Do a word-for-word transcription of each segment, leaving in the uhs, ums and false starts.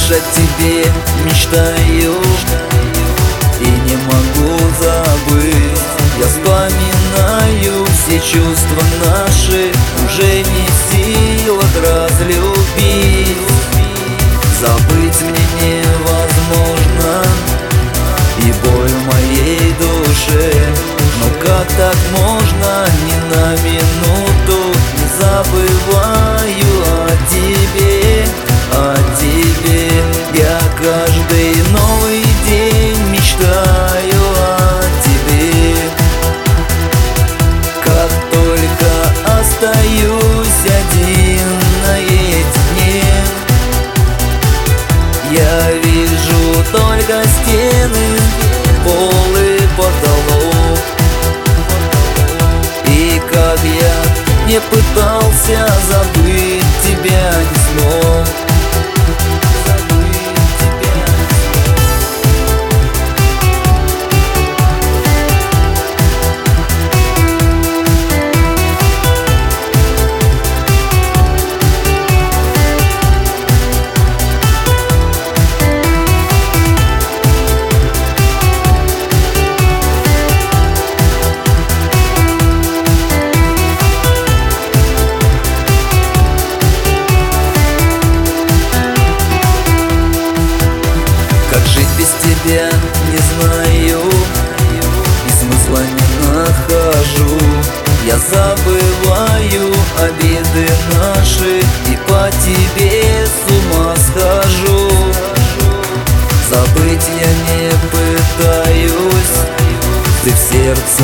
лишь о тебе мечтаю и не могу забыть. Я вспоминаю все чувства наши, уже не в силах разлюбить. Забыть мне невозможно и боль в моей душе. Но как так можно, ни на минуту не забываю о тебе, о тебе. Я каждый новый день мечтаю о тебе. Как только остаюсь один наедине, я вижу только стены, пол и потолок. И как я не пытался забыть тебя, не смог. Я не знаю и смысла не нахожу. Я забываю обиды наши и по тебе с ума схожу. Забыть я не пытаюсь, ты в сердце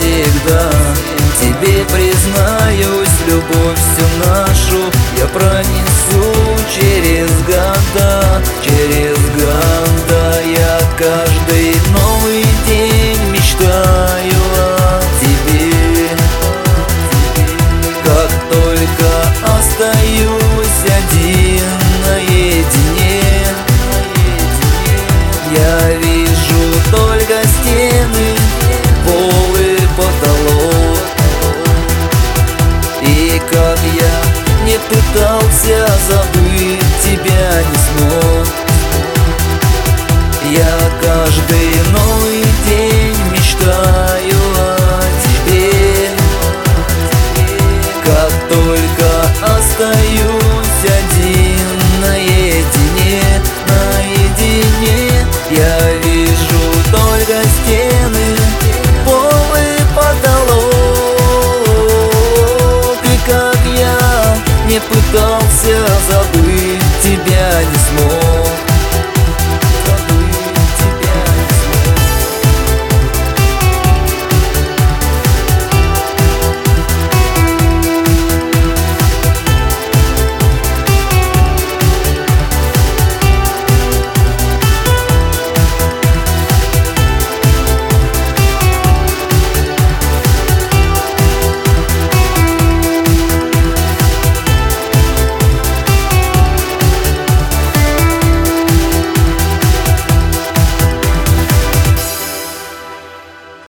навсегда. Тебе признаюсь, любовь всю нашу я проникаю.